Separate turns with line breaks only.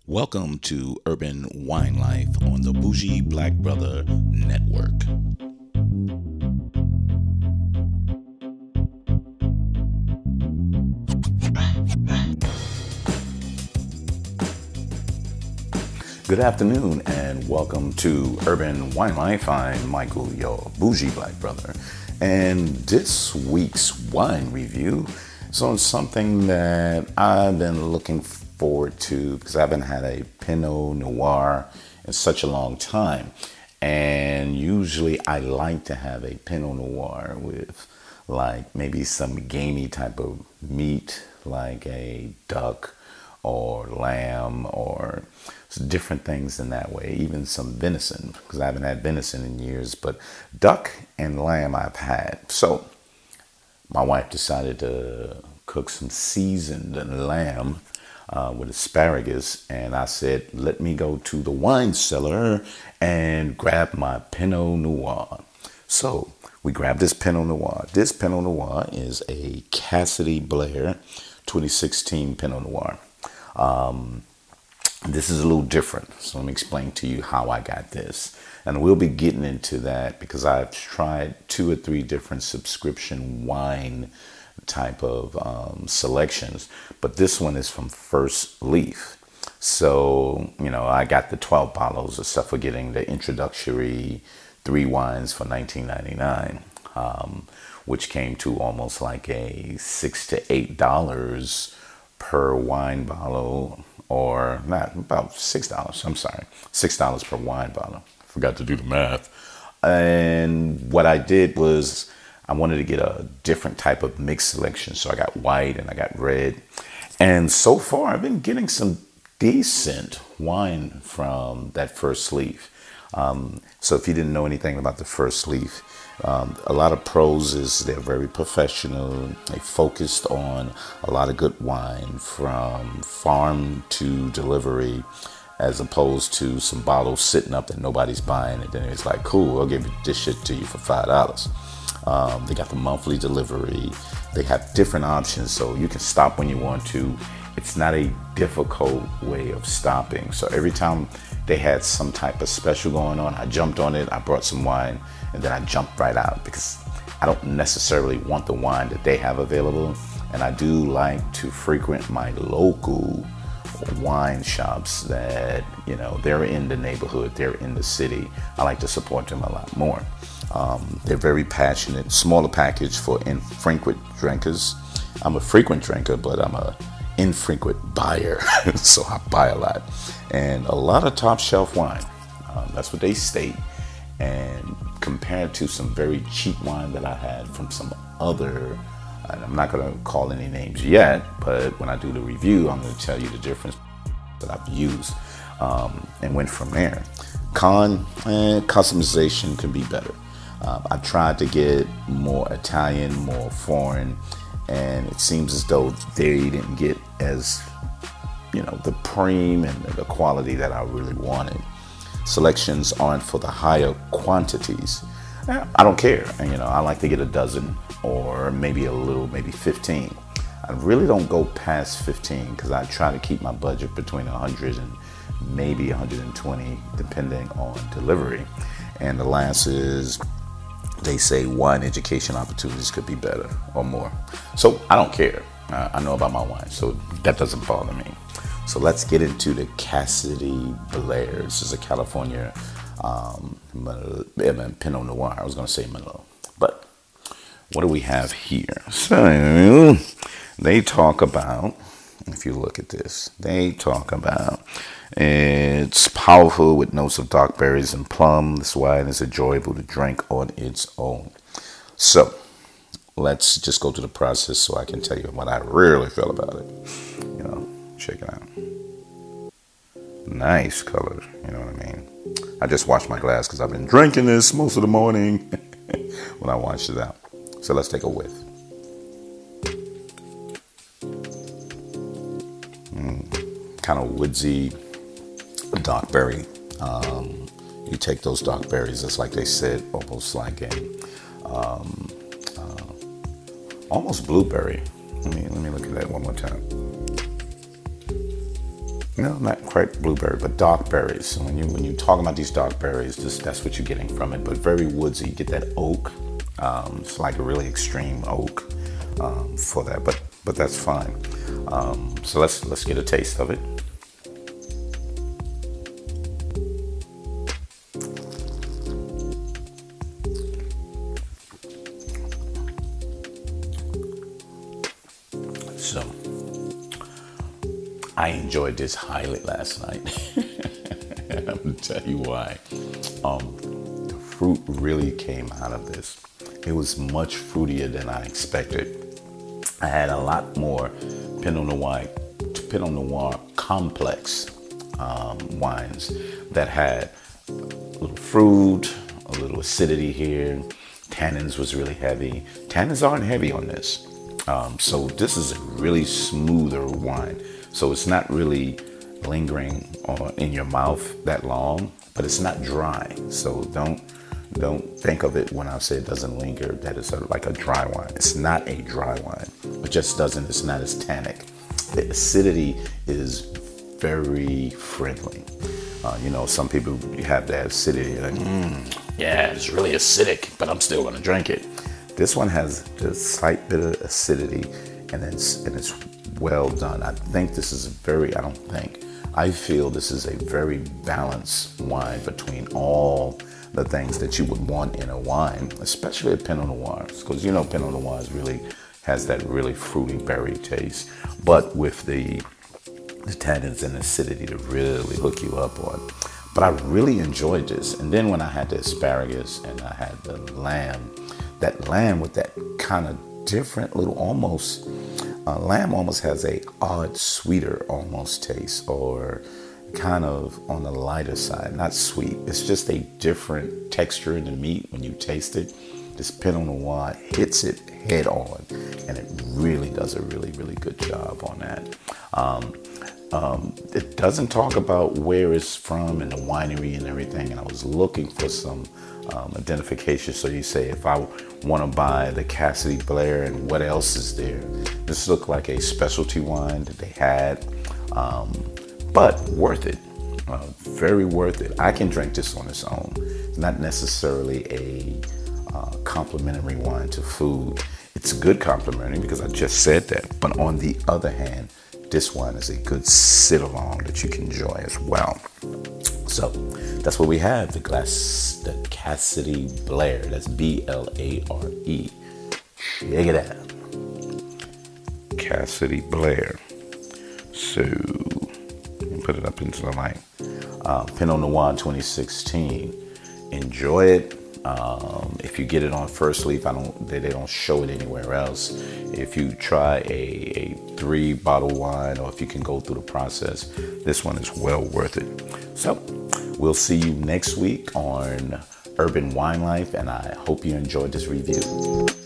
Welcome to Urban Wine Life on the Bougie Black Brother Network. Good afternoon and welcome to Urban Wine Life. I'm Michael, your Bougie Black Brother. And this week's wine review is on something that I've been looking forward to because I haven't had a Pinot Noir in such a long time. And usually I like to have a Pinot Noir with like maybe some gamey type of meat, like a duck or lamb or different things in that way, even some venison, because I haven't had venison in years, but duck and lamb I've had. So my wife decided to cook some seasoned lamb with asparagus, and I said, let me go to the wine cellar and grab my Pinot Noir. So we grabbed this Pinot Noir. This Pinot Noir is a Cassidy Blair 2016 Pinot Noir. This is a little different, so let me explain to you how I got this. And we'll be getting into that because I've tried 2 or 3 different subscription wine type of selections, but this one is from First Leaf. So, I got the 12 bottles except for getting the introductory 3 wines for $19.99, which came to almost like a $6 to $8 per wine bottle, or not, about $6. I'm sorry, $6 per wine bottle. Forgot to do the math. And what I did was I wanted to get a different type of mixed selection. So I got white and I got red. And so far I've been getting some decent wine from that First Leaf. So if you didn't know anything about the First Leaf, a lot of pros is they're very professional. They focused on a lot of good wine from farm to delivery, as opposed to some bottles sitting up that nobody's buying. And then it's like, cool, I'll give this shit to you for $5. They got the monthly delivery. They have different options, so you can stop when you want to. It's not a difficult way of stopping. So every time they had some type of special going on, I jumped on it, I brought some wine, and then I jumped right out because I don't necessarily want the wine that they have available. And I do like to frequent my local wine shops that, they're in the neighborhood, they're in the city. I like to support them a lot more. They're very passionate. Smaller package for infrequent drinkers. I'm a frequent drinker, but I'm a infrequent buyer, so I buy a lot. And a lot of top shelf wine. That's what they state. And compared to some very cheap wine that I had from some other, and I'm not going to call any names yet, but when I do the review, I'm going to tell you the difference that I've used and went from there. Customization can be better. I tried to get more Italian, more foreign, and it seems as though they didn't get as, the preem and the quality that I really wanted. Selections aren't for the higher quantities. I don't care. I like to get a dozen or maybe 15. I really don't go past 15 because I try to keep my budget between 100 and maybe 120 depending on delivery. And the last is, they say wine education opportunities could be better or more. So I don't care. I know about my wine, so that doesn't bother me. So let's get into the Cassidy Blair. This is a California Pinot Noir. I was going to say Merlot. But what do we have here? So they talk about, if you look at this, they talk about it's powerful with notes of dark berries and plum. This wine is enjoyable to drink on its own. So let's just go to the process so I can tell you what I really feel about it. Check it out. Nice color, you know what I mean? I just washed my glass because I've been drinking this most of the morning when I washed it out. So let's take a whiff. Kind of woodsy, dark berry. You take those dark berries, it's like they said, almost like almost blueberry. Let me look at that one more time. No, not quite blueberry, but dark berries. So when you talk about these dark berries, that's what you're getting from it. But very woodsy. You get that oak. It's like a really extreme oak for that, but that's fine. So let's get a taste of it. So I enjoyed this highly last night. And I'm gonna tell you why. The fruit really came out of this. It was much fruitier than I expected. I had a lot more Pinot Noir complex wines that had a little fruit, a little acidity here. Tannins was really heavy. Tannins aren't heavy on this. So this is a really smoother wine. So it's not really lingering in your mouth that long, but it's not dry. So don't think of it when I say it doesn't linger that it's like a dry wine. It's not a dry wine. It just doesn't. It's not as tannic. The acidity is very friendly. Some people have that acidity. Like, yeah, it's really acidic, but I'm still gonna drink it. This one has a slight bit of acidity, and it's well done. I feel this is a very balanced wine between all the things that you would want in a wine, especially a Pinot Noir, because Pinot Noir really has that really fruity berry taste, but with the tannins and acidity to really hook you up on. But I really enjoyed this. And then when I had the asparagus and I had the lamb, that lamb with that kind of different little lamb almost has a odd sweeter almost taste, or kind of on the lighter side, not sweet. It's just a different texture in the meat when you taste it. This Pinot Noir hits it head on, and it really does a really, really good job on that. It doesn't talk about where it's from and the winery and everything, and I was looking for some identification. So you say, if I want to buy the Cassidy Blair and what else is there, this looked like a specialty wine that they had, but worth it. Very worth it. I can drink this on its own. It's not necessarily a complimentary wine to food. It's good complimentary because I just said that. But on the other hand, this wine is a good sit along that you can enjoy as well. So that's what we have. The Cassidy Blair. That's Blare. Check it out. Cassidy Blair. So put it up into the light. Pinot Noir 2016. Enjoy it. If you get it on First Leaf, they don't show it anywhere else. If you try a 3-bottle wine, or if you can go through the process, this one is well worth it. So we'll see you next week on Urban Wine Life, and I hope you enjoyed this review.